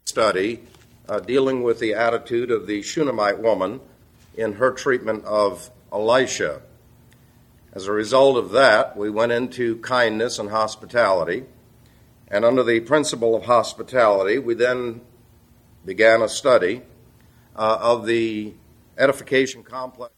study dealing with the attitude of the Shunammite woman in her treatment of Elisha. As a result of that, we went into kindness and hospitality, and under the principle of hospitality, we then began a study of the edification complex.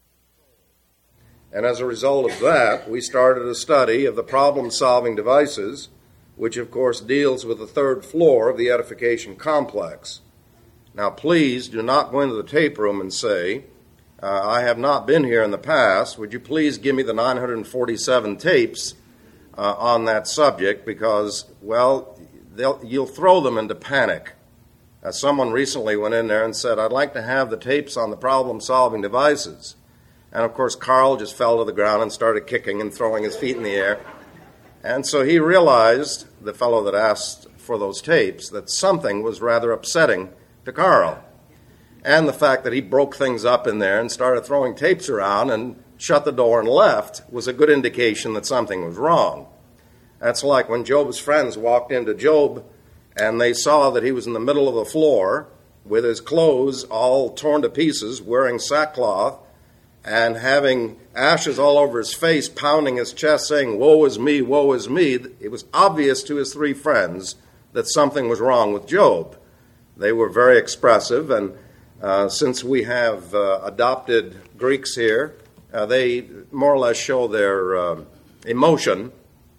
And as a result of that, we started a study of the problem-solving devices, which of course deals with the third floor of the edification complex. Now please do not go into the tape room and say, I have not been here in the past. Would you please give me the 947 tapes on that subject? Because, well, you'll throw them into panic. Someone recently went in there and said, I'd like to have the tapes on the problem-solving devices. And, of course, Carl just fell to the ground and started kicking and throwing his feet in the air. And so he realized, the fellow that asked for those tapes, that something was rather upsetting to Carl. And the fact that he broke things up in there and started throwing tapes around and shut the door and left was a good indication that something was wrong. That's like when Job's friends walked into Job and they saw that he was in the middle of the floor with his clothes all torn to pieces, wearing sackcloth, and having ashes all over his face, pounding his chest, saying, woe is me, woe is me. It was obvious to his three friends that something was wrong with Job. They were very expressive, and since we have adopted Greeks here, they more or less show their emotion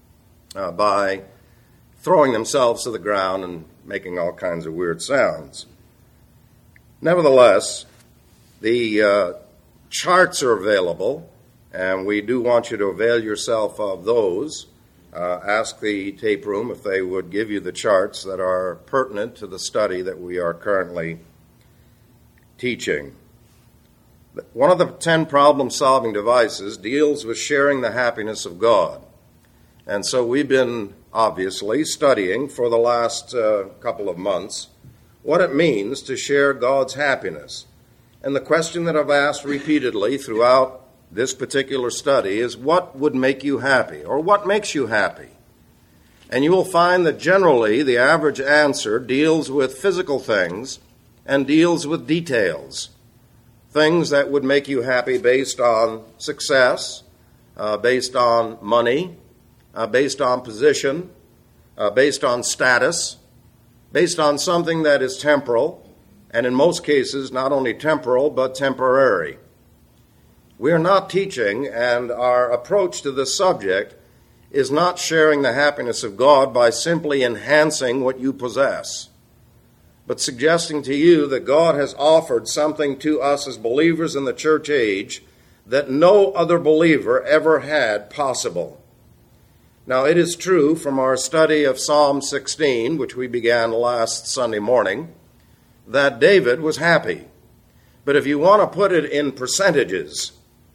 by throwing themselves to the ground and making all kinds of weird sounds. Nevertheless, the charts are available, and we do want you to avail yourself of those. Ask the tape room if they would give you the charts that are pertinent to the study that we are currently teaching. One of the 10 problem-solving devices deals with sharing the happiness of God. And so we've been, obviously, studying for the last couple of months what it means to share God's happiness. And the question that I've asked repeatedly throughout this particular study is, what would make you happy, or what makes you happy? And you will find that generally the average answer deals with physical things and deals with details, things that would make you happy based on success, based on money, based on position, based on status, based on something that is temporal, and in most cases not only temporal but temporary. We are not teaching, and our approach to this subject is not sharing the happiness of God by simply enhancing what you possess, but suggesting to you that God has offered something to us as believers in the church age that no other believer ever had possible. Now, it is true from our study of Psalm 16, which we began last Sunday morning, that David was happy. But if you want to put it in percentages,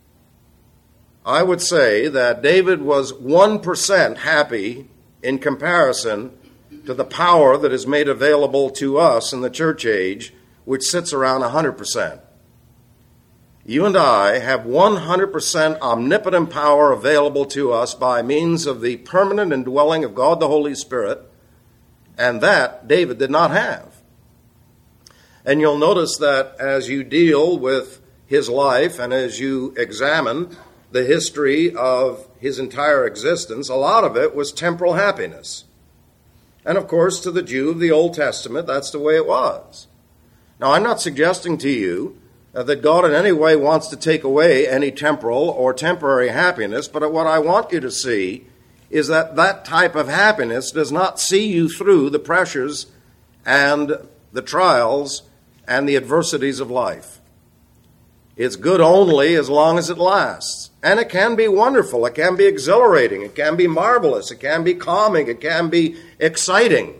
I would say that David was 1% happy in comparison to the power that is made available to us in the church age, which sits around 100%. You and I have 100% omnipotent power available to us by means of the permanent indwelling of God the Holy Spirit, and that David did not have. And you'll notice that as you deal with his life and as you examine the history of his entire existence, a lot of it was temporal happiness. And of course, to the Jew of the Old Testament, that's the way it was. Now, I'm not suggesting to you that God in any way wants to take away any temporal or temporary happiness, but what I want you to see is that that type of happiness does not see you through the pressures and the trials and the adversities of life. It's good only as long as it lasts. And it can be wonderful, it can be exhilarating, it can be marvelous, it can be calming, it can be exciting.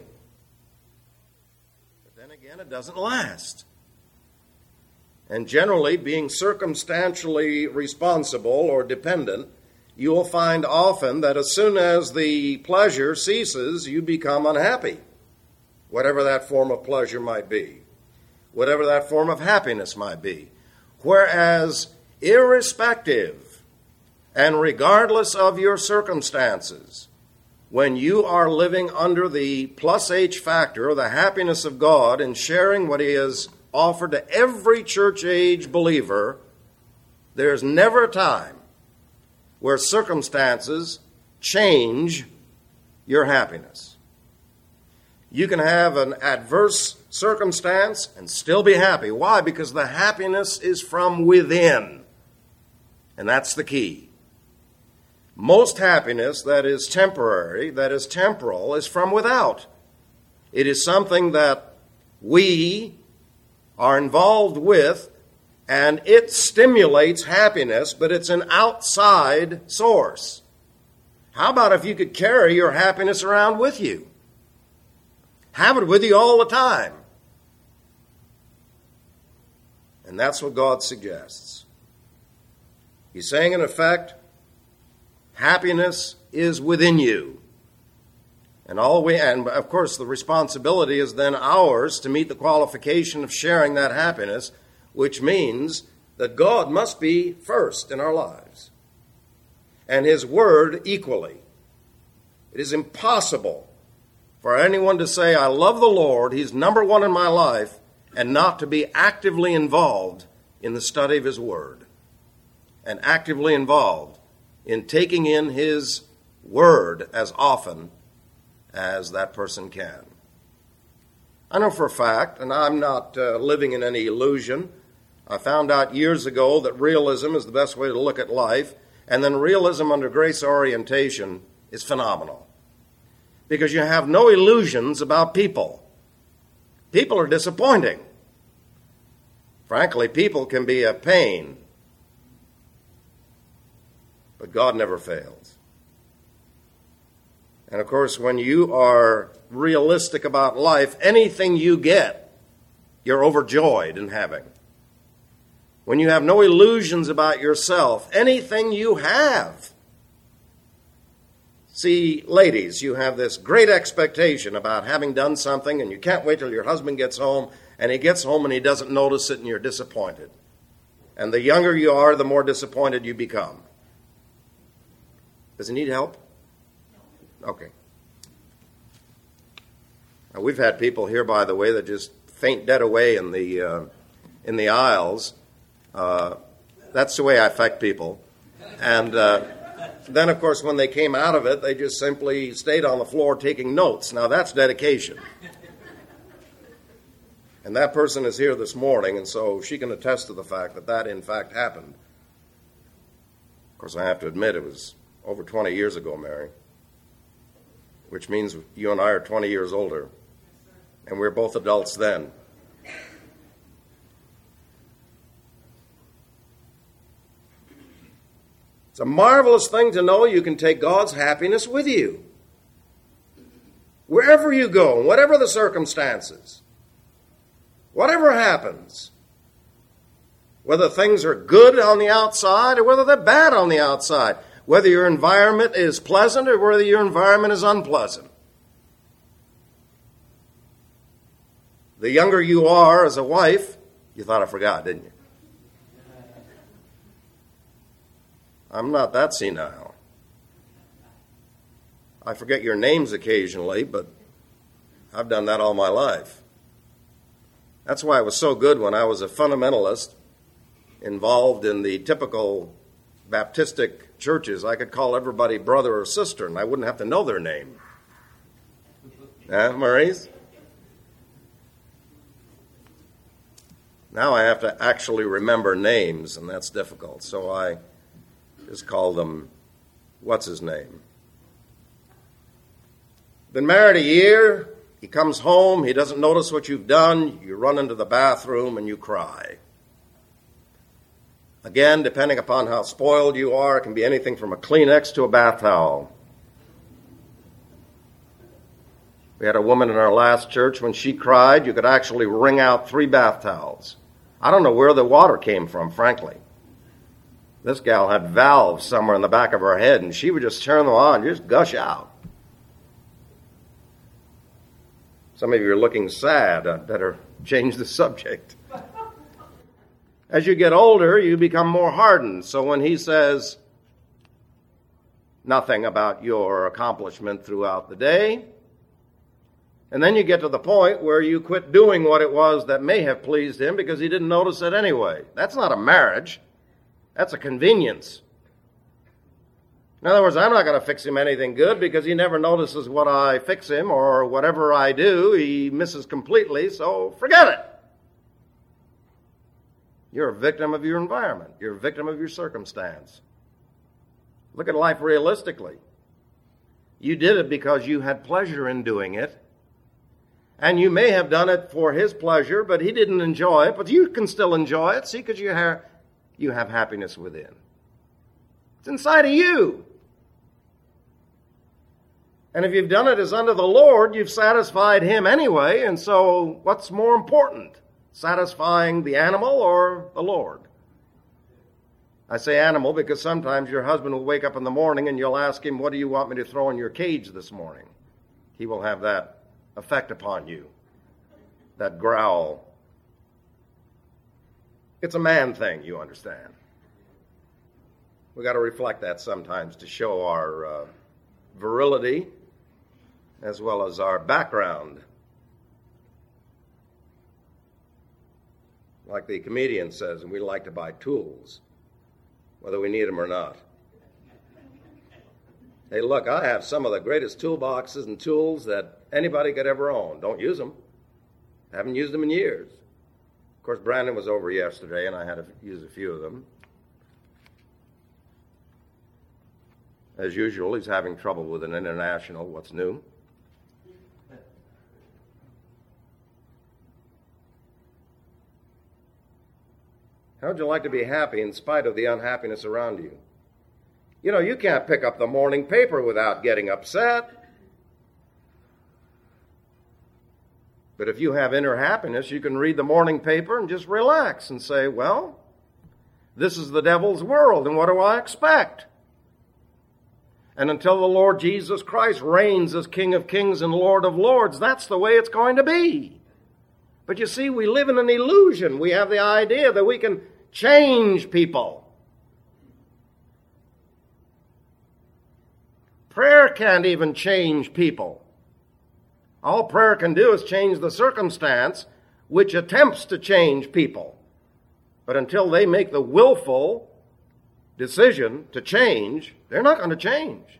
But then again, it doesn't last. And generally, being circumstantially responsible or dependent, you will find often that as soon as the pleasure ceases, you become unhappy, whatever that form of pleasure might be, whatever that form of happiness might be. Whereas, irrespective and regardless of your circumstances, when you are living under the plus H factor, the happiness of God, and sharing what He has offered to every church age believer, there's never a time where circumstances change your happiness. You can have an adverse circumstance and still be happy. Why? Because the happiness is from within. And that's the key. Most happiness that is temporary, that is temporal, is from without. It is something that we are involved with, and it stimulates happiness, but it's an outside source. How about if you could carry your happiness around with you? Have it with you all the time. And that's what God suggests. He's saying, in effect, happiness is within you. And of course, the responsibility is then ours to meet the qualification of sharing that happiness, which means that God must be first in our lives, and His Word equally. It is impossible for anyone to say, I love the Lord, He's number one in my life, and not to be actively involved in the study of His Word, and actively involved in taking in His Word as often as that person can. I know for a fact, and I'm not living in any illusion, I found out years ago that realism is the best way to look at life, and then realism under grace orientation is phenomenal. Because you have no illusions about people. People are disappointing. Frankly, people can be a pain. But God never fails. And of course, when you are realistic about life, anything you get, you're overjoyed in having. When you have no illusions about yourself, anything you have. See, ladies, you have this great expectation about having done something, and you can't wait till your husband gets home, and he gets home and he doesn't notice it, and you're disappointed. And the younger you are, the more disappointed you become. Does he need help? Okay. Now, we've had people here, by the way, that just faint dead away in the aisles. That's the way I affect people. And then, of course, when they came out of it, they just simply stayed on the floor taking notes. Now, that's dedication. And that person is here this morning, and so she can attest to the fact that that, in fact, happened. Of course, I have to admit it was over 20 years ago, Mary, which means you and I are 20 years older, and we were both adults then. It's a marvelous thing to know you can take God's happiness with you. Wherever you go, whatever the circumstances, whatever happens, whether things are good on the outside or whether they're bad on the outside, whether your environment is pleasant or whether your environment is unpleasant. The younger you are as a wife, you thought I forgot, didn't you? I'm not that senile. I forget your names occasionally, but I've done that all my life. That's why it was so good when I was a fundamentalist involved in the typical Baptistic churches. I could call everybody brother or sister, and I wouldn't have to know their name. Maurice? Now I have to actually remember names, and that's difficult. So I just call them, what's his name? Been married a year, he comes home, he doesn't notice what you've done, you run into the bathroom and you cry. Again, depending upon how spoiled you are, it can be anything from a Kleenex to a bath towel. We had a woman in our last church, when she cried, you could actually wring out 3 bath towels. I don't know where the water came from, frankly. This gal had valves somewhere in the back of her head, and she would just turn them on and just gush out. Some of you are looking sad. I'd better change the subject. As you get older, you become more hardened. So when he says, nothing about your accomplishment throughout the day. And then you get to the point where you quit doing what it was that may have pleased him because he didn't notice it anyway. That's not a marriage. That's a convenience. In other words, I'm not going to fix him anything good because he never notices what I fix him, or whatever I do, he misses completely, so forget it. You're a victim of your environment. You're a victim of your circumstance. Look at life realistically. You did it because you had pleasure in doing it, and you may have done it for his pleasure, but he didn't enjoy it, but you can still enjoy it, see, because you have happiness within. It's inside of you. And if you've done it as unto the Lord, you've satisfied him anyway, and so what's more important? Satisfying the animal or the Lord? I say animal because sometimes your husband will wake up in the morning and you'll ask him, what do you want me to throw in your cage this morning? He will have that effect upon you, that growl. It's a man thing, you understand. We've got to reflect that sometimes to show our virility as well as our background. Like the comedian says, and we like to buy tools, whether we need them or not. Hey, look, I have some of the greatest toolboxes and tools that anybody could ever own. Don't use them. Haven't used them in years. Of course, Brandon was over yesterday, and I had to use a few of them. As usual, he's having trouble with an international, what's new. How would you like to be happy in spite of the unhappiness around you? You know, you can't pick up the morning paper without getting upset. But if you have inner happiness, you can read the morning paper and just relax and say, well, this is the devil's world, and what do I expect? And until the Lord Jesus Christ reigns as King of Kings and Lord of Lords, that's the way it's going to be. But you see, we live in an illusion. We have the idea that we can change people. Prayer can't even change people. All prayer can do is change the circumstance which attempts to change people. But until they make the willful decision to change, they're not going to change.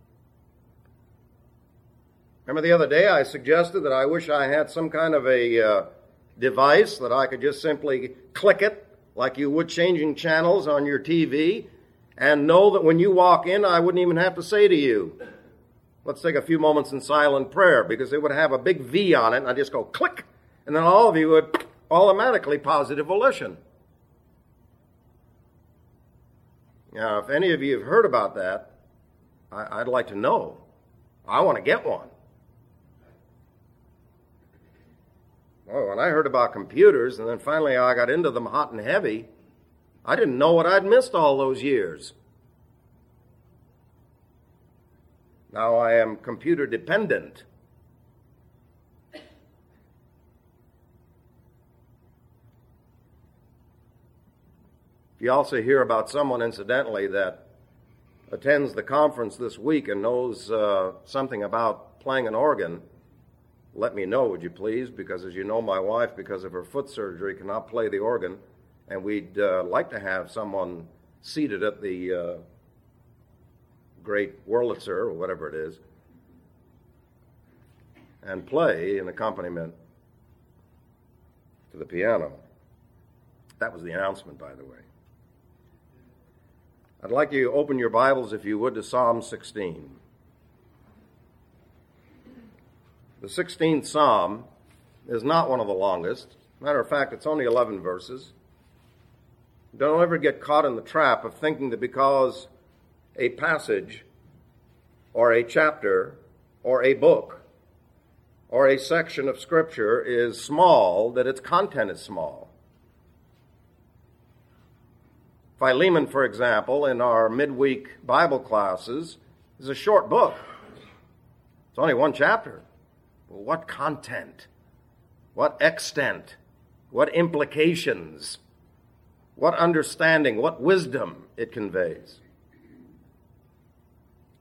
Remember the other day I suggested that I wish I had some kind of a device that I could just simply click it like you would changing channels on your TV and know that when you walk in, I wouldn't even have to say to you, let's take a few moments in silent prayer, because it would have a big V on it, and I'd just go click, and then all of you would automatically positive volition. Now, if any of you have heard about that, I'd like to know. I want to get one. Well, when I heard about computers, and then finally I got into them hot and heavy, I didn't know what I'd missed all those years. Now I am computer dependent. You also hear about someone, incidentally, that attends the conference this week and knows something about playing an organ. Let me know, would you please? Because as you know, my wife, because of her foot surgery, cannot play the organ. And we'd like to have someone seated at the great Wurlitzer, or whatever it is, and play an accompaniment to the piano. That was the announcement, by the way. I'd like you to open your Bibles, if you would, to Psalm 16. The 16th Psalm is not one of the longest. Matter of fact, it's only 11 verses. Don't ever get caught in the trap of thinking that because a passage or a chapter or a book or a section of Scripture is small, that its content is small. Philemon, for example, in our midweek Bible classes, is a short book. It's only one chapter. Well, what content? What extent? What implications? What understanding? What wisdom it conveys?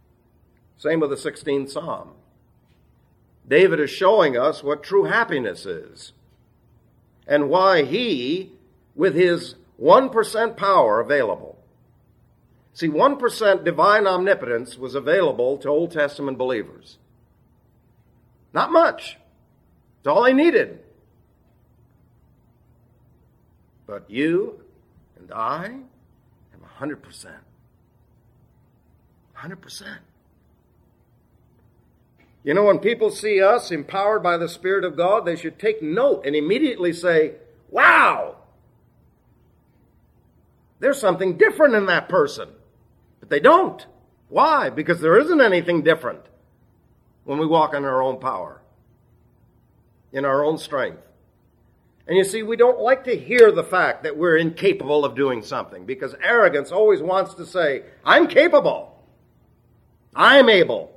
Same with the 16th Psalm. David is showing us what true happiness is and why he, with his 1% power available. See, 1% divine omnipotence was available to Old Testament believers. Not much. It's all they needed. But you and I have 100%. 100%. You know, when people see us empowered by the Spirit of God, they should take note and immediately say, wow, there's something different in that person. But they don't. Why? Because there isn't anything different when we walk in our own power, in our own strength. And you see, we don't like to hear the fact that we're incapable of doing something, because arrogance always wants to say, I'm capable. I'm able.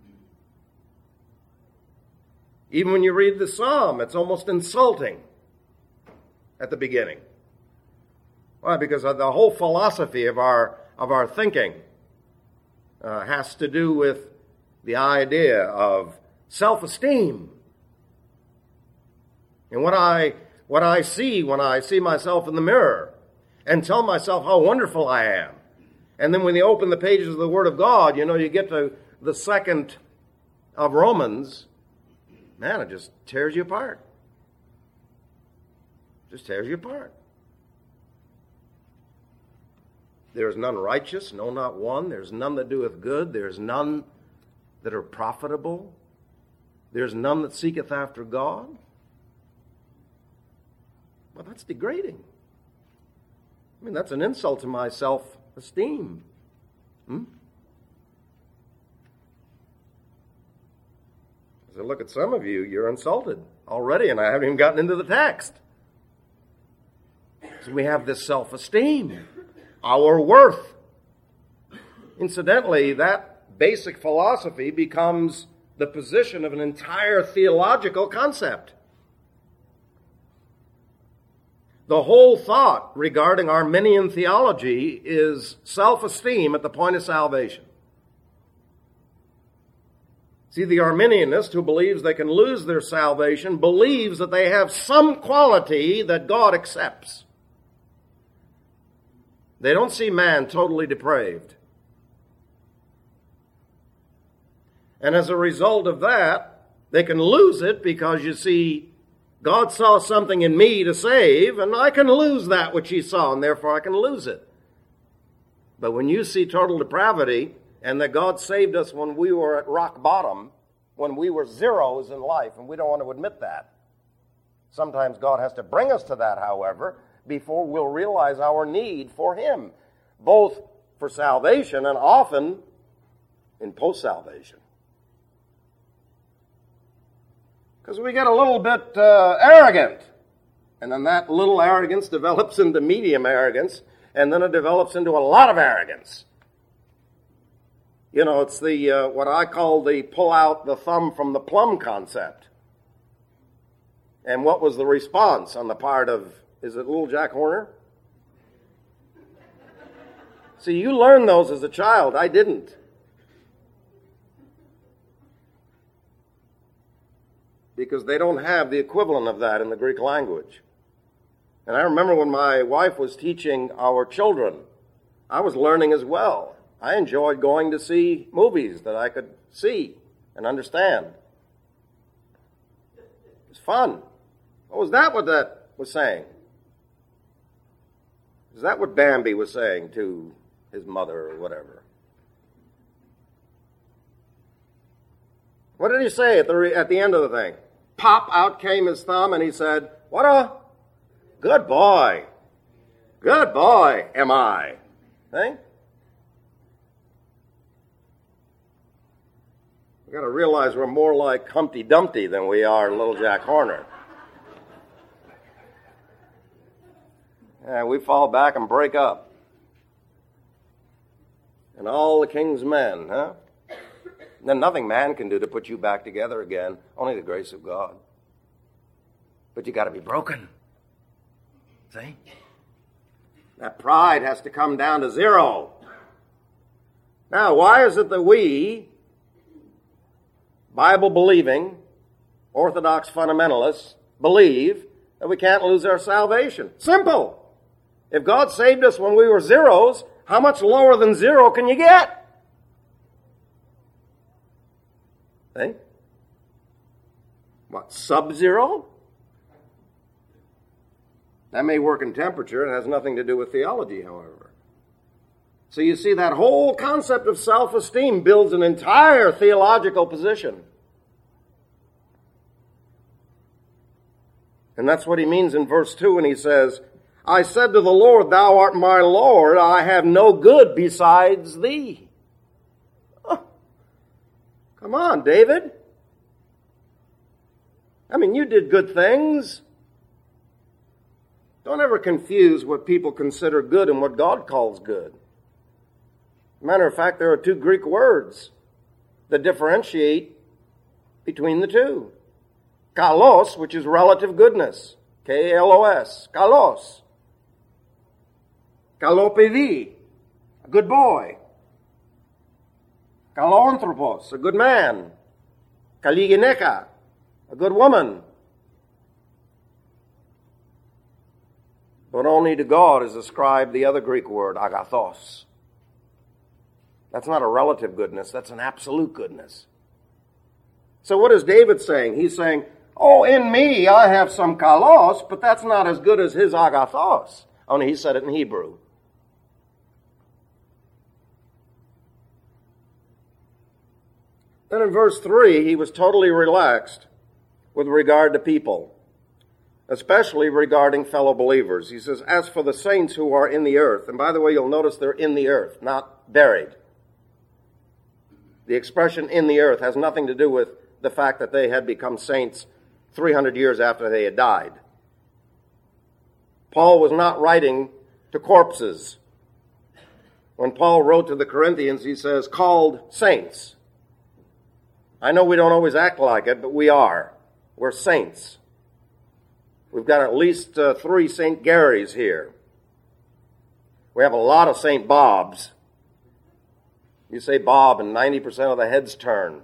Even when you read the psalm, it's almost insulting at the beginning. Why? Because the whole philosophy of our thinking has to do with the idea of self-esteem. And what I see when I see myself in the mirror and tell myself how wonderful I am. And then when you open the pages of the Word of God, you know, you get to the second of Romans, man, it just tears you apart. Just tears you apart. There is none righteous, no, not one. There's none that doeth good. There's none that are profitable. There's none that seeketh after God. Well, that's degrading. I mean, that's an insult to my self-esteem. As I look at some of you, you're insulted already, and I haven't even gotten into the text. So we have this self-esteem, our worth. Incidentally, that basic philosophy becomes the position of an entire theological concept. The whole thought regarding Arminian theology is self-esteem at the point of salvation. See, the Arminianist who believes they can lose their salvation believes that they have some quality that God accepts. They don't see man totally depraved. And as a result of that, they can lose it because, you see, God saw something in me to save, and I can lose that which he saw, and therefore I can lose it. But when you see total depravity, and that God saved us when we were at rock bottom, when we were zeros in life, and we don't want to admit that. Sometimes God has to bring us to that, however, before we'll realize our need for him, both for salvation and often in post-salvation. Because we get a little bit arrogant, and then that little arrogance develops into medium arrogance, and then it develops into a lot of arrogance. You know, it's the what I call the pull out the thumb from the plum concept. And what was the response on the part of, is it little Jack Horner? See, you learned those as a child. I didn't. Because they don't have the equivalent of that in the Greek language. And I remember when my wife was teaching our children, I was learning as well. I enjoyed going to see movies that I could see and understand. It was fun. Oh, was that what that was saying? Is that what Bambi was saying to his mother or whatever? What did he say at the end of the thing? Pop, out came his thumb, and he said, what a good boy. Good boy am I. See? We've got to realize we're more like Humpty Dumpty than we are little Jack Horner. And we fall back and break up. And all the king's men, huh? Then nothing man can do to put you back together again, only the grace of God. But you got to be broken. See? That pride has to come down to zero. Now, why is it that we Bible-believing, Orthodox fundamentalists believe that we can't lose our salvation. Simple. If God saved us when we were zeros, how much lower than zero can you get? See? What, sub-zero? That may work in temperature. It has nothing to do with theology, however. So you see, that whole concept of self-esteem builds an entire theological position. And that's what he means in verse 2 when he says, I said to the Lord, thou art my Lord, I have no good besides thee. Oh, come on, David. I mean, you did good things. Don't ever confuse what people consider good and what God calls good. Matter of fact, there are two Greek words that differentiate between the two. Kalos, which is relative goodness. K-A-L-O-S. Kalos. Kalopedi, a good boy. Kaloanthropos, a good man. Kaligineka, a good woman. But only to God is ascribed the other Greek word, agathos. That's not a relative goodness, that's an absolute goodness. So what is David saying? He's saying, oh, in me I have some kalos, but that's not as good as his agathos. Only he said it in Hebrew. Then in verse 3, he was totally relaxed with regard to people, especially regarding fellow believers. He says, as for the saints who are in the earth, and by the way, you'll notice they're in the earth, not buried. The expression in the earth has nothing to do with the fact that they had become saints 300 years after they had died. Paul was not writing to corpses. When Paul wrote to the Corinthians, he says, called saints. I know we don't always act like it, but we are. We're saints. We've got at least 3 St. Garys here. We have a lot of St. Bobs. You say Bob and 90% of the heads turn.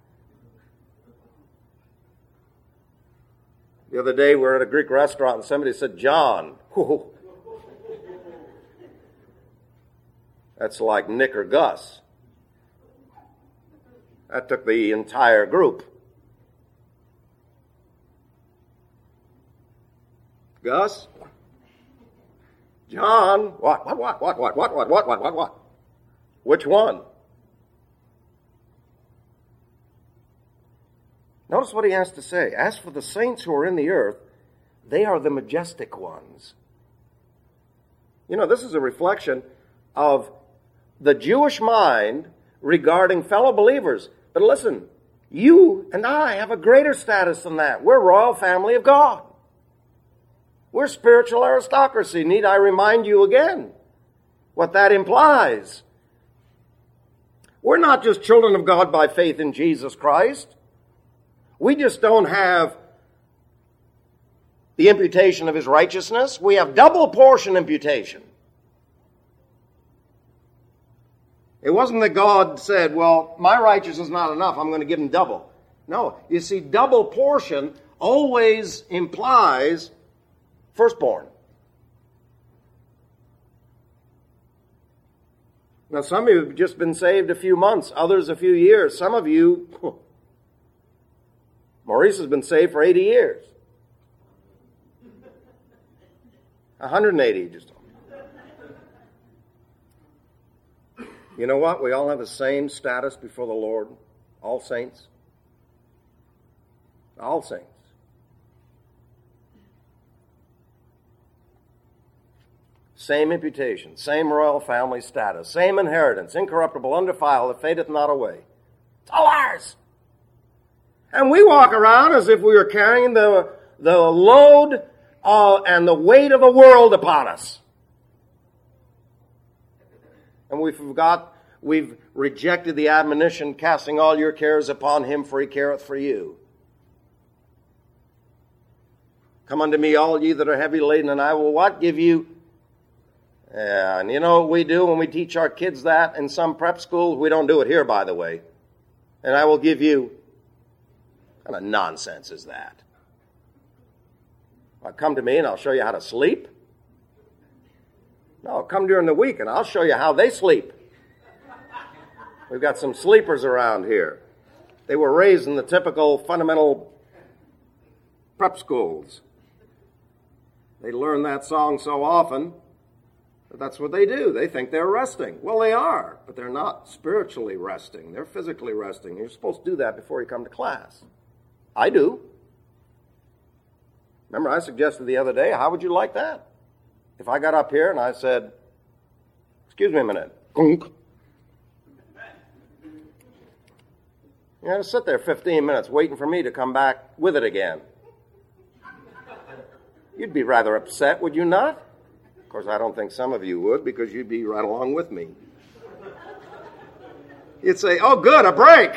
The other day we were at a Greek restaurant and somebody said, John. Whoa. That's like Nick or Gus. That took the entire group. Gus? John? What? Which one? Notice what he has to say. As for the saints who are in the earth, they are the majestic ones. You know, this is a reflection of the Jewish mind regarding fellow believers. But listen, you and I have a greater status than that. We're royal family of God. We're spiritual aristocracy. Need I remind you again what that implies? We're not just children of God by faith in Jesus Christ. We just don't have the imputation of his righteousness. We have double portion imputation. It wasn't that God said, well, my righteousness is not enough, I'm going to give him double. No, you see, double portion always implies firstborn. Now, some of you have just been saved a few months, others a few years. Some of you, Maurice has been saved for 80 years. 180 just. You know what? We all have the same status before the Lord. All saints. All saints. Same imputation, same royal family status, same inheritance, incorruptible, undefiled, that fadeth not away. It's all ours. And we walk around as if we were carrying the load and the weight of the world upon us. And we've rejected the admonition, casting all your cares upon him, for he careth for you. Come unto me, all ye that are heavy laden, and I will what? Give you. And you know what we do when we teach our kids that in some prep schools? We don't do it here, by the way. And I will give you What kind of nonsense is that? Come to me and I'll show you how to sleep? No, come during the week and I'll show you how they sleep. We've got some sleepers around here. They were raised in the typical fundamental prep schools. They learn that song so often that that's what they do. They think they're resting. Well, they are, but they're not spiritually resting. They're physically resting. You're supposed to do that before you come to class. I do. Remember, I suggested the other day, how would you like that? If I got up here and I said, excuse me a minute, gunk. You're going to sit there 15 minutes waiting for me to come back with it again. You'd be rather upset, would you not? Of course, I don't think some of you would, because you'd be right along with me. You'd say, oh, good, a break.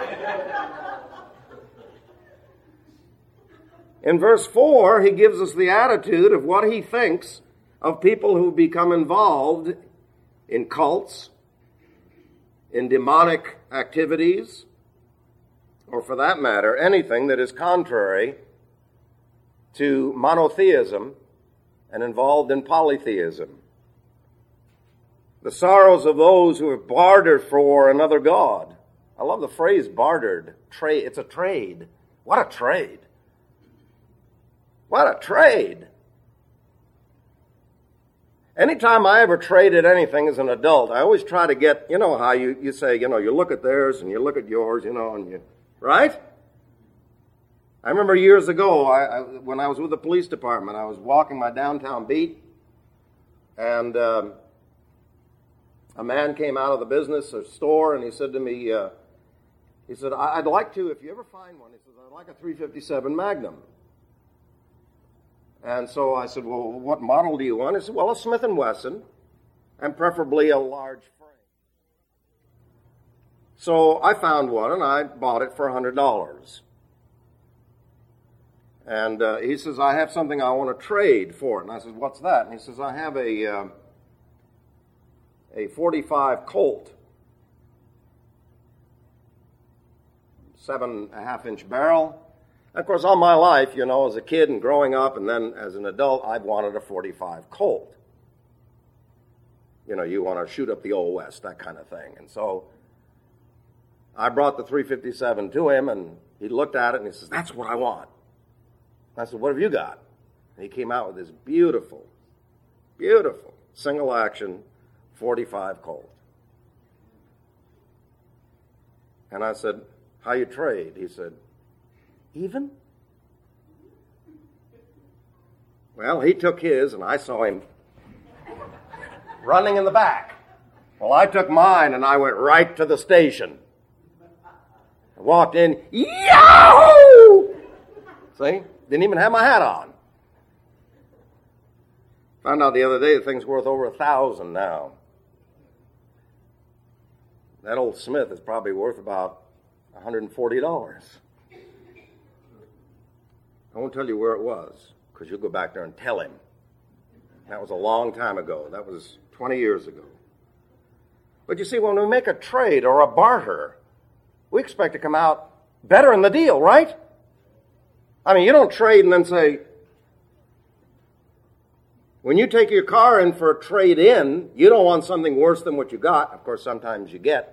In verse 4, he gives us the attitude of what he thinks of people who become involved in cults, in demonic activities, or for that matter, anything that is contrary to monotheism and involved in polytheism. The sorrows of those who have bartered for another god. I love the phrase bartered. Trade. It's a trade. What a trade. What a trade. Anytime I ever traded anything as an adult, I always try to get, you know how you say, you look at theirs and you look at yours, and you, right? I remember years ago, when I was with the police department, I was walking my downtown beat, and a man came out of the business or store, and he said to me, I'd like to, if you ever find one, he says, I'd like a .357 Magnum. And so I said, well, what model do you want? He said, well, a Smith & Wesson, and preferably a large frame. So I found one, and I bought it for $100. And he says, I have something I want to trade for it. And I said, what's that? And he says, I have a 45 Colt, 7.5-inch barrel. Of course, all my life, as a kid and growing up and then as an adult, I've wanted a 45 Colt. You want to shoot up the Old West, that kind of thing. And so I brought the .357 to him, and he looked at it, and he says, that's what I want. I said, what have you got? And he came out with this beautiful, beautiful single-action 45 Colt. And I said, how you trade? He said, even? Well, he took his, and I saw him running in the back. Well, I took mine, and I went right to the station. I walked in, Yahoo! See? Didn't even have my hat on. Found out the other day the thing's worth over $1,000 now. That old Smith is probably worth about $140. I won't tell you where it was, because you'll go back there and tell him. That was a long time ago. That was 20 years ago. But you see, when we make a trade or a barter, we expect to come out better in the deal, right? I mean, you don't trade and then say, when you take your car in for a trade-in, you don't want something worse than what you got. Of course, sometimes you get.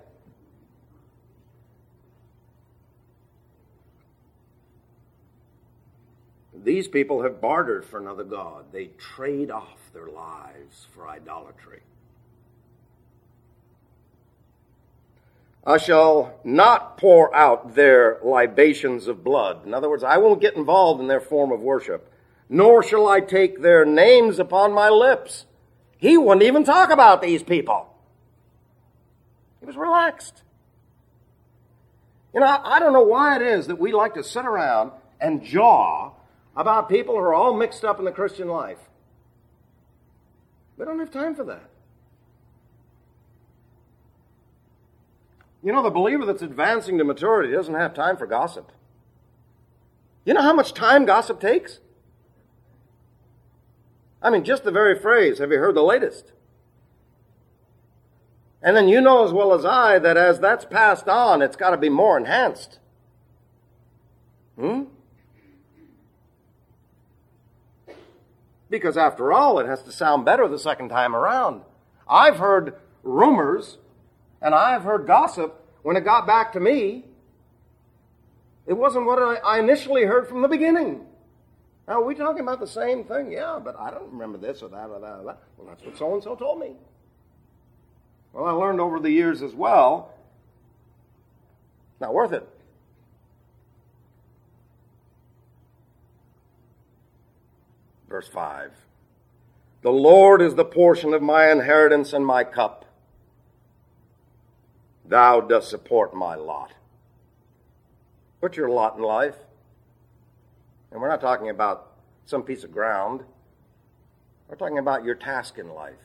These people have bartered for another god. They trade off their lives for idolatry. I shall not pour out their libations of blood. In other words, I won't get involved in their form of worship, nor shall I take their names upon my lips. He wouldn't even talk about these people. He was relaxed. I don't know why it is that we like to sit around and jaw about people who are all mixed up in the Christian life. We don't have time for that. The believer that's advancing to maturity doesn't have time for gossip. You know how much time gossip takes? I mean, just the very phrase, have you heard the latest? And then you know as well as I that as that's passed on, it's got to be more enhanced. Because after all, it has to sound better the second time around. I've heard rumors and I've heard gossip. When it got back to me, it wasn't what I initially heard from the beginning. Now, are we talking about the same thing? Yeah, but I don't remember this or that or that or that. Well, that's what so-and-so told me. Well, I learned over the years as well, not worth it. Verse 5. The Lord is the portion of my inheritance and my cup. Thou dost support my lot. What's your lot in life? And we're not talking about some piece of ground. We're talking about your task in life.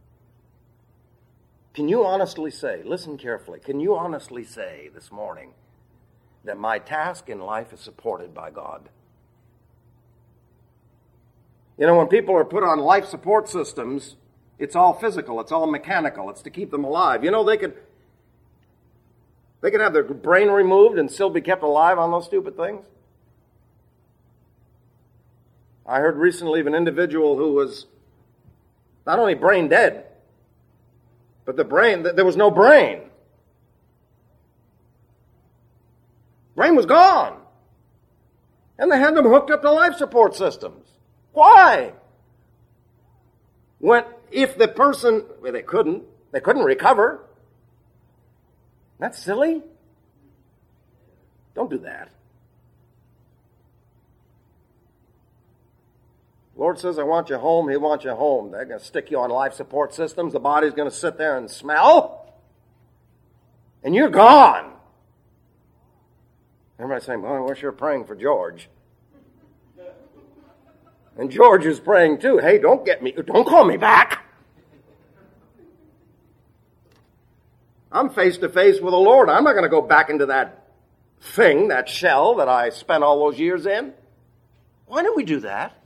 Can you honestly say, listen carefully, can you honestly say this morning that my task in life is supported by God? You know, when people are put on life support systems, it's all physical, it's all mechanical, it's to keep them alive. You know, they could have their brain removed and still be kept alive on those stupid things. I heard recently of an individual who was not only brain dead, but there was no brain. Brain was gone. And they had them hooked up to life support systems. Why? If the person, well, they couldn't recover. That's silly. Don't do that. The Lord says, I want you home. He wants you home. They're going to stick you on life support systems. The body's going to sit there and smell. And you're gone. Everybody's saying, well, we're sure praying for George. And George is praying too. Hey, don't call me back. I'm face to face with the Lord. I'm not going to go back into that thing, that shell that I spent all those years in. Why do we do that?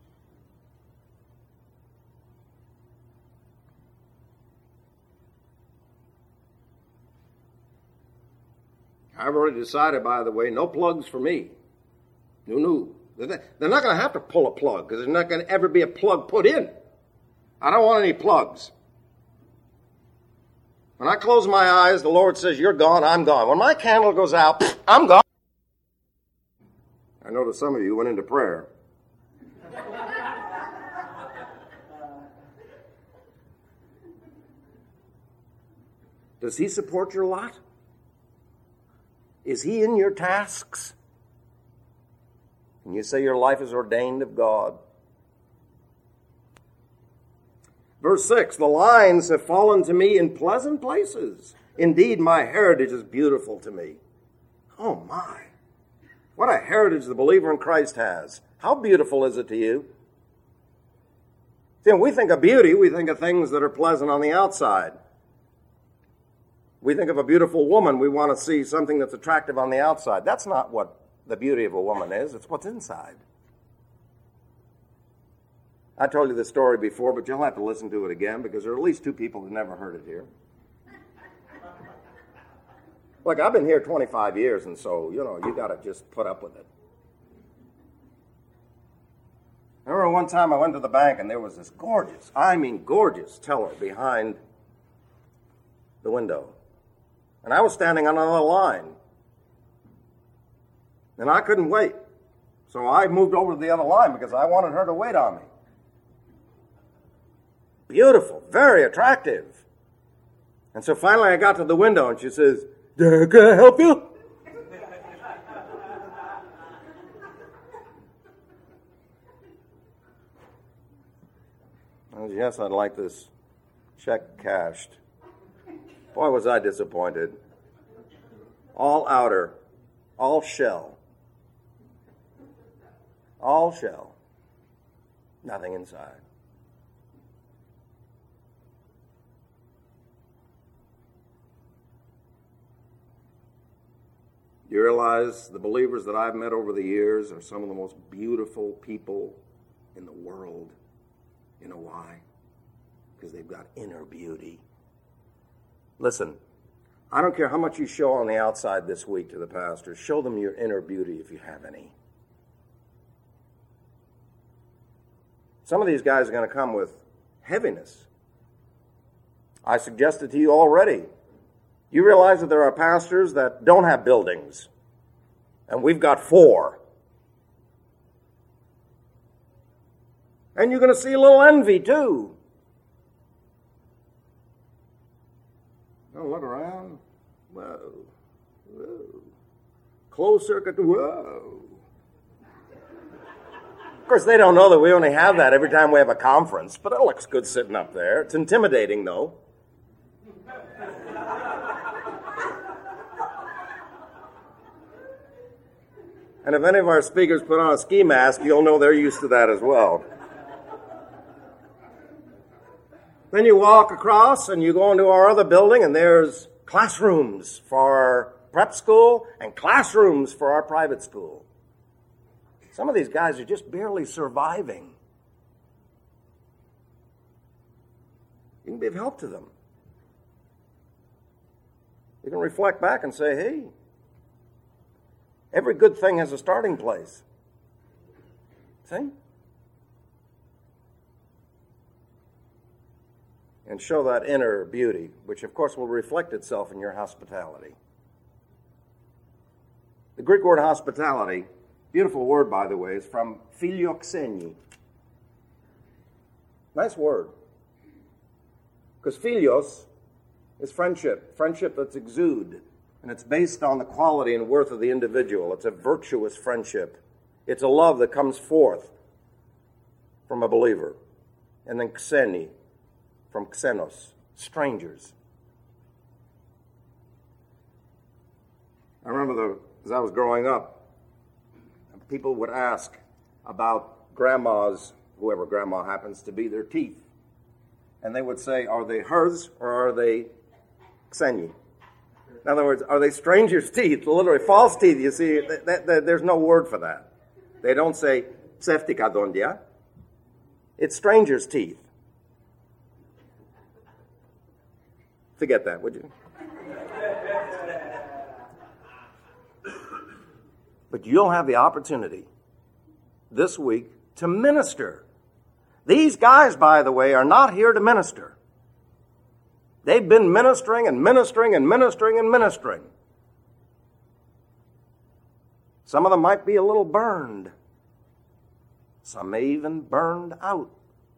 I've already decided, by the way, no plugs for me. No. They're not going to have to pull a plug because there's not going to ever be a plug put in. I don't want any plugs. When I close my eyes, the Lord says, you're gone, I'm gone. When my candle goes out, I'm gone. I noticed some of you went into prayer. Does He support your lot? Is He in your tasks? And you say your life is ordained of God. Verse 6, the lines have fallen to me in pleasant places. Indeed, my heritage is beautiful to me. Oh my. What a heritage the believer in Christ has. How beautiful is it to you? See, when we think of beauty, we think of things that are pleasant on the outside. We think of a beautiful woman, we want to see something that's attractive on the outside. That's not what the beauty of a woman is. It's what's inside. I told you this story before, but you'll have to listen to it again because there are at least two people who've never heard it here. Look, I've been here 25 years, and so, you got to just put up with it. I remember one time I went to the bank, and there was this gorgeous teller behind the window. And I was standing on another line. And I couldn't wait. So I moved over to the other line because I wanted her to wait on me. Beautiful, very attractive. And so finally I got to the window and she says, can I help you? I said, yes, I'd like this check cashed. Boy, was I disappointed. All outer, all shell. All shell. Nothing inside. You realize the believers that I've met over the years are some of the most beautiful people in the world. You know why? Because they've got inner beauty. Listen, I don't care how much you show on the outside this week to the pastors. Show them your inner beauty if you have any. Some of these guys are going to come with heaviness. I suggested to you already. You realize that there are pastors that don't have buildings, and we've got 4. And you're going to see a little envy, too. Oh, look around. Whoa. Whoa. Closed circuit. Whoa. Of course, they don't know that we only have that every time we have a conference, but it looks good sitting up there. It's intimidating, though. And if any of our speakers put on a ski mask, you'll know they're used to that as well. Then you walk across and you go into our other building, and there's classrooms for our prep school and classrooms for our private school. Some of these guys are just barely surviving. You can be of help to them. You can reflect back and say, hey, every good thing has a starting place. See? And show that inner beauty, which of course will reflect itself in your hospitality. The Greek word hospitality, beautiful word by the way, is from philoxeni. Nice word. Because philios is friendship that's exude, and it's based on the quality and worth of the individual. It's a virtuous friendship. It's a love that comes forth from a believer. And then xeni, from xenos, strangers. I remember as I was growing up, people would ask about grandma's, whoever grandma happens to be, their teeth. And they would say, are they hers or are they xeni? In other words, are they strangers' teeth? Literally, false teeth, you see, there's no word for that. They don't say pseftika dondia. It's strangers' teeth. Forget that, would you? But you'll have the opportunity this week to minister. These guys, by the way, are not here to minister. They've been ministering and ministering and ministering and ministering. Some of them might be a little burned. Some may even burned out.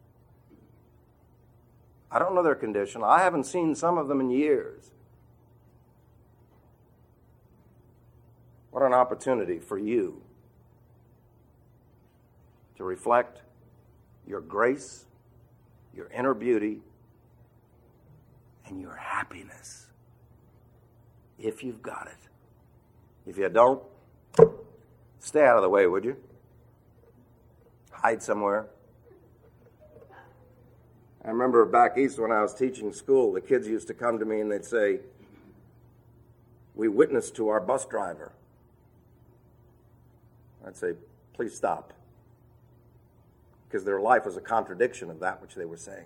I don't know their condition. I haven't seen some of them in years. What an opportunity for you to reflect your grace, your inner beauty, and your happiness, if you've got it. If you don't, stay out of the way, would you? Hide somewhere. I remember back east when I was teaching school, the kids used to come to me and they'd say, we witnessed to our bus driver. I'd say, please stop. Because their life was a contradiction of that which they were saying.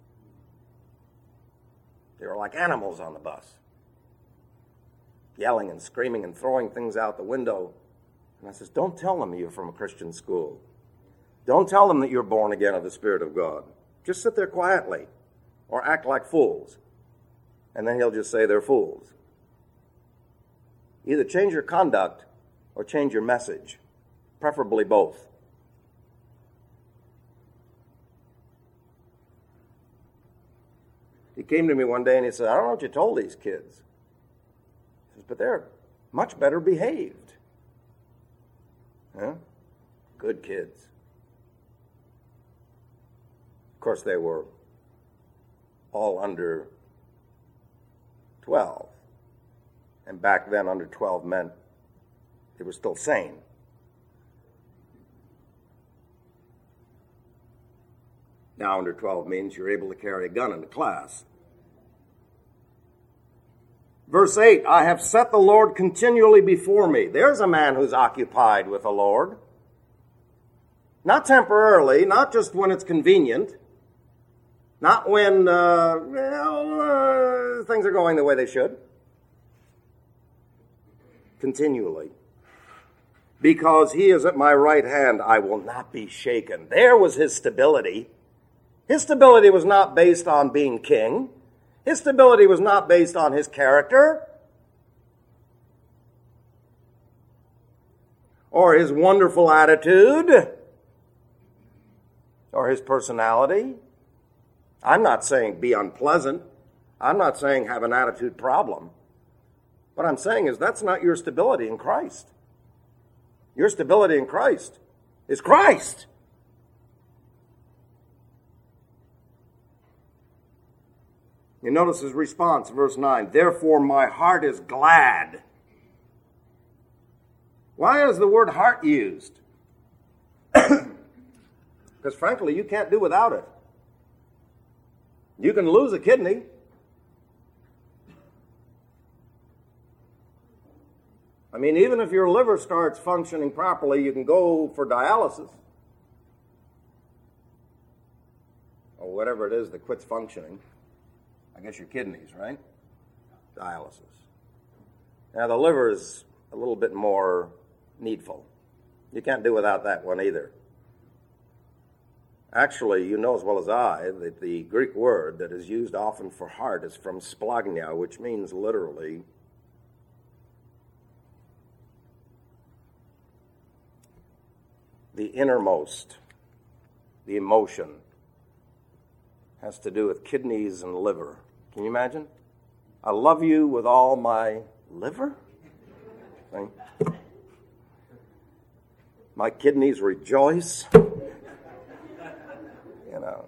They were like animals on the bus, yelling and screaming and throwing things out the window. And I says, don't tell them you're from a Christian school. Don't tell them that you're born again of the Spirit of God. Just sit there quietly or act like fools. And then he'll just say they're fools. Either change your conduct or change your message, preferably both. He came to me one day and he said, I don't know what you told these kids. He says, but they're much better behaved. Huh? Good kids. Of course, they were all under 12. And back then, under 12 meant they were still sane. Now, under 12 means you're able to carry a gun into class. Verse 8, I have set the Lord continually before me. There's a man who's occupied with the Lord. Not temporarily, not just when it's convenient, not when things are going the way they should. continually. Because he is at my right hand, I will not be shaken. There was his stability. His stability was not based on being king. His stability was not based on his character or his wonderful attitude or his personality. I'm not saying be unpleasant. I'm not saying have an attitude problem. What I'm saying is that's not your stability in Christ. Your stability in Christ is Christ. You notice his response, verse 9. Therefore my heart is glad. Why is the word heart used? Because frankly, you can't do without it. You can lose a kidney. I mean, even if your liver starts functioning properly, you can go for dialysis. Or whatever it is that quits functioning. I guess your kidneys, right? Dialysis. Now, the liver is a little bit more needful. You can't do without that one either. Actually, you know as well as I that the Greek word that is used often for heart is from splagnia, which means literally the innermost, the emotion, has to do with kidneys and liver. Can you imagine? I love you with all my liver. My kidneys rejoice. You know.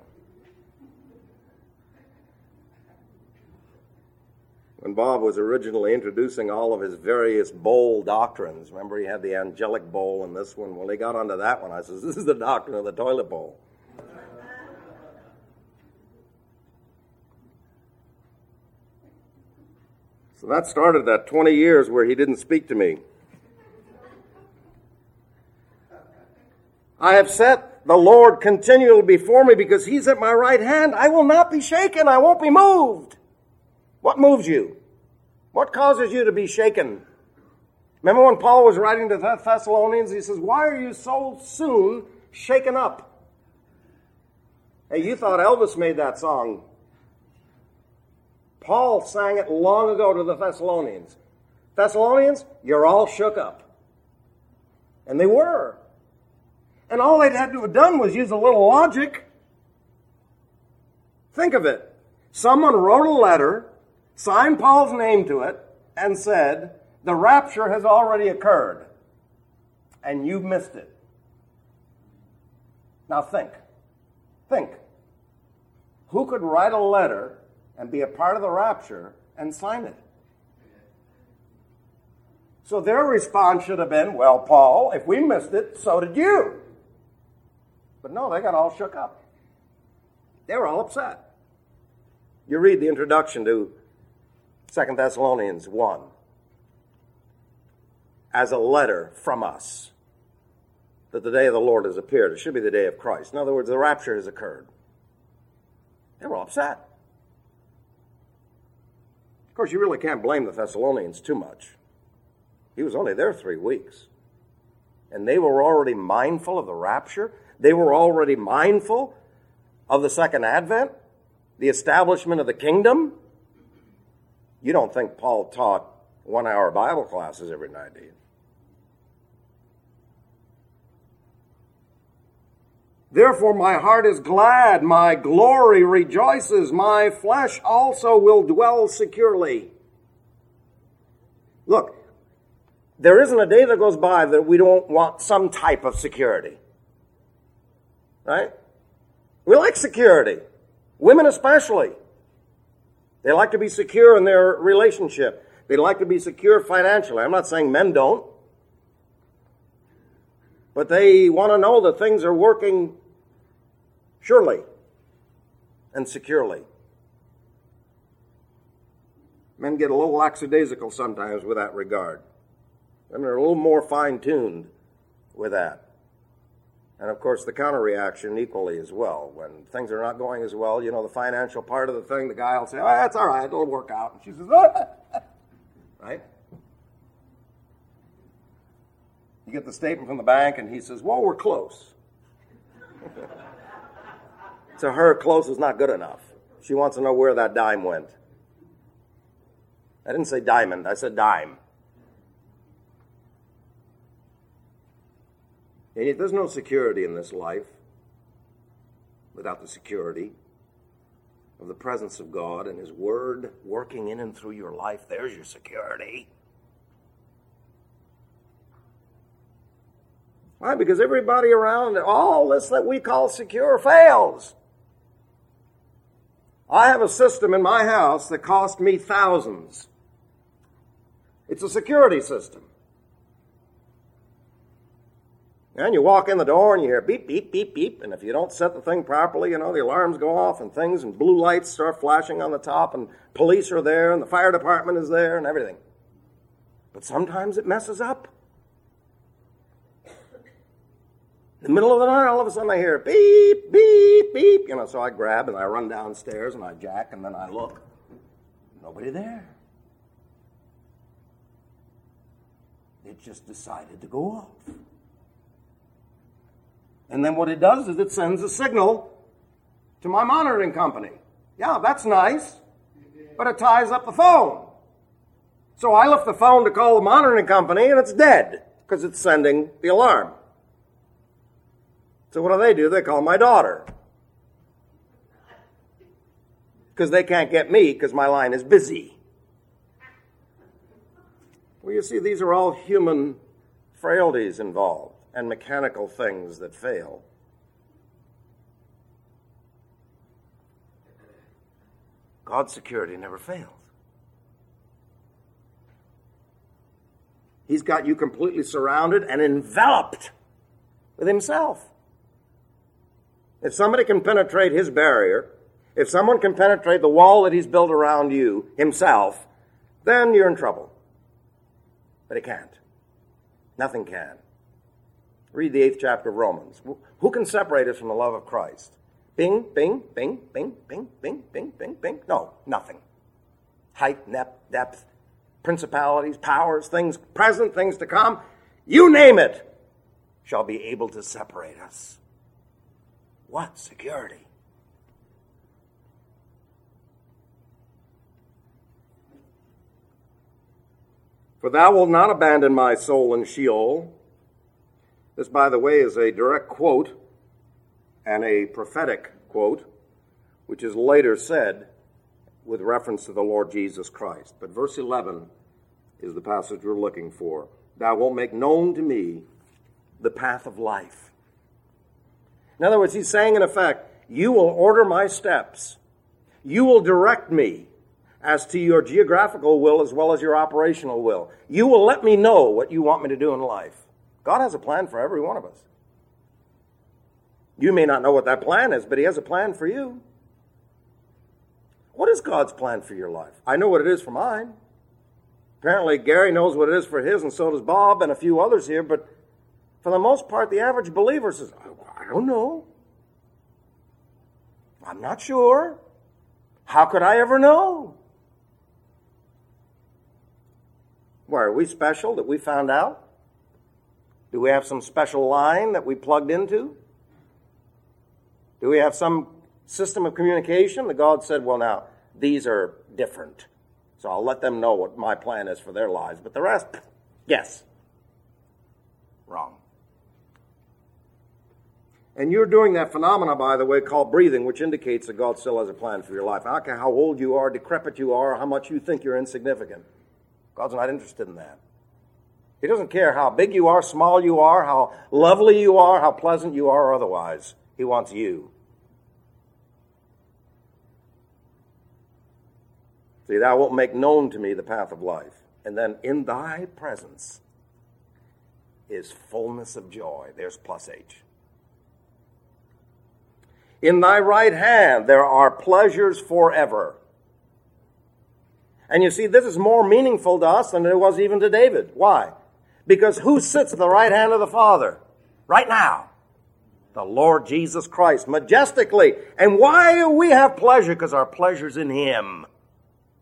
When Bob was originally introducing all of his various bowl doctrines, remember he had the angelic bowl and this one. Well, he got onto that one. I says, this is the doctrine of the toilet bowl. So that started that 20 years where he didn't speak to me. I have set the Lord continually before me because he's at my right hand. I will not be shaken. I won't be moved. What moves you? What causes you to be shaken? Remember when Paul was writing to the Thessalonians, he says, why are you so soon shaken up? Hey, you thought Elvis made that song. Paul sang it long ago to the Thessalonians. Thessalonians, you're all shook up. And they were. And all they'd had to have done was use a little logic. Think of it. Someone wrote a letter, signed Paul's name to it, and said, the rapture has already occurred, and you've missed it. Now think. Think. Who could write a letter and be a part of the rapture and sign it? So their response should have been, well, Paul, if we missed it, so did you. But no, they got all shook up. They were all upset. You read the introduction to 2 Thessalonians 1 as a letter from us that the day of the Lord has appeared. It should be the day of Christ. In other words, the rapture has occurred. They were all upset. Of course, you really can't blame the Thessalonians too much. He was only there 3 weeks. And they were already mindful of the rapture. They were already mindful of the second advent, the establishment of the kingdom. You don't think Paul taught 1-hour Bible classes every night, do you? Therefore my heart is glad, my glory rejoices, my flesh also will dwell securely. Look, there isn't a day that goes by that we don't want some type of security. Right? We like security. Women especially. They like to be secure in their relationship. They like to be secure financially. I'm not saying men don't. But they want to know that things are working surely and securely. Men get a little lackadaisical sometimes with that regard. And they're a little more fine-tuned with that. And of course, the counter-reaction equally as well. When things are not going as well, you know, the financial part of the thing, the guy will say, oh, that's all right, it'll work out. And she says, oh. Right? You get the statement from the bank, and he says, well, we're close. To her, close is not good enough. She wants to know where that dime went. I didn't say diamond, I said dime. And yet there's no security in this life without the security of the presence of God and His Word working in and through your life. There's your security. Why? Because everybody around, all this that we call secure fails. I have a system in my house that cost me thousands. It's a security system. And you walk in the door and you hear beep, beep, beep, beep. And if you don't set the thing properly, the alarms go off and things, and blue lights start flashing on the top, and police are there, and the fire department is there, and everything. But sometimes it messes up. In the middle of the night, all of a sudden I hear beep, beep, beep. So I grab and I run downstairs and I jack and then I look. Nobody there. It just decided to go off. And then what it does is it sends a signal to my monitoring company. Yeah, that's nice, but it ties up the phone. So I lift the phone to call the monitoring company and it's dead because it's sending the alarm. So what do? They call my daughter. Because they can't get me because my line is busy. Well, you see, these are all human frailties involved and mechanical things that fail. God's security never fails. He's got you completely surrounded and enveloped with Himself. If somebody can penetrate His barrier, if someone can penetrate the wall that He's built around you, Himself, then you're in trouble. But He can't. Nothing can. Read the 8th chapter of Romans. Who can separate us from the love of Christ? Bing, bing, bing, bing, bing, bing, bing, bing, bing. No, nothing. Height, depth, principalities, powers, things present, things to come, you name it, shall be able to separate us. What security? For thou wilt not abandon my soul in Sheol. This, by the way, is a direct quote and a prophetic quote, which is later said with reference to the Lord Jesus Christ. But verse 11 is the passage we're looking for. Thou wilt make known to me the path of life. In other words, he's saying, in effect, you will order my steps. You will direct me as to your geographical will as well as your operational will. You will let me know what you want me to do in life. God has a plan for every one of us. You may not know what that plan is, but He has a plan for you. What is God's plan for your life? I know what it is for mine. Apparently, Gary knows what it is for his, and so does Bob and a few others here, but for the most part, the average believer says, I don't know. I'm not sure. How could I ever know? Why, are we special that we found out? Do we have some special line that we plugged into? Do we have some system of communication that God said, well, now, these are different, so I'll let them know what my plan is for their lives. But the rest, yes. Wrong. And you're doing that phenomena, by the way, called breathing, which indicates that God still has a plan for your life. I don't care how old you are, decrepit you are, or how much you think you're insignificant. God's not interested in that. He doesn't care how big you are, small you are, how lovely you are, how pleasant you are, or otherwise. He wants you. See, thou wilt make known to me the path of life. And then in thy presence is fullness of joy. There's plus H. In thy right hand there are pleasures forever. And you see, this is more meaningful to us than it was even to David. Why? Because who sits at the right hand of the Father right now? The Lord Jesus Christ, majestically. And why do we have pleasure? Because our pleasure's in Him.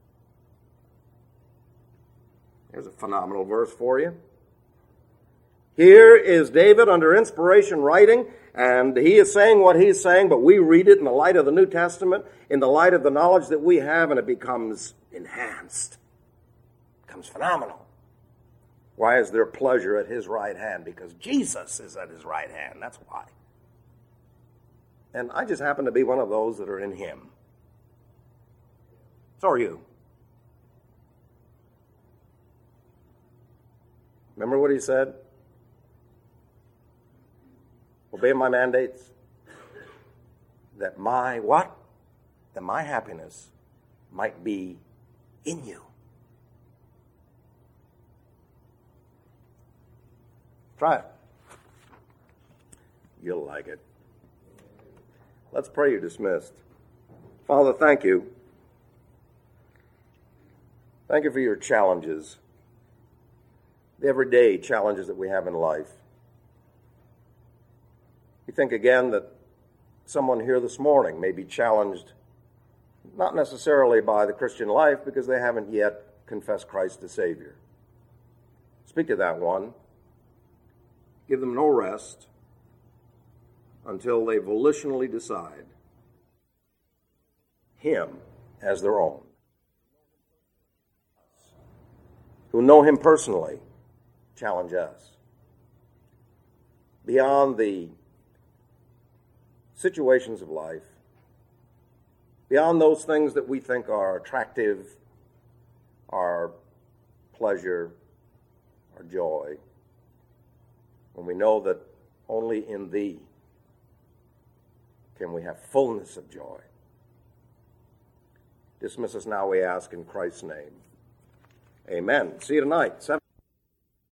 Here's a phenomenal verse for you. Here is David under inspiration writing, and he is saying what he's saying, but we read it in the light of the New Testament, in the light of the knowledge that we have, and it becomes enhanced. It becomes phenomenal. Why is there pleasure at his right hand? Because Jesus is at his right hand. That's why. And I just happen to be one of those that are in him. So are you. Remember what he said? Obey my mandates. That my what? That my happiness might be in you. Try it. You'll like it. Let's pray. You're dismissed. Father, thank you. Thank you for your challenges, the everyday challenges that we have in life. We think again that someone here this morning may be challenged not necessarily by the Christian life because they haven't yet confessed Christ as Savior. Speak to that one. Give them no rest until they volitionally decide Him as their own. Who know Him personally, challenge us. Beyond the situations of life, beyond those things that we think are attractive, our pleasure, our joy, when we know that only in Thee can we have fullness of joy. Dismiss us now, we ask, in Christ's name. Amen. See you tonight.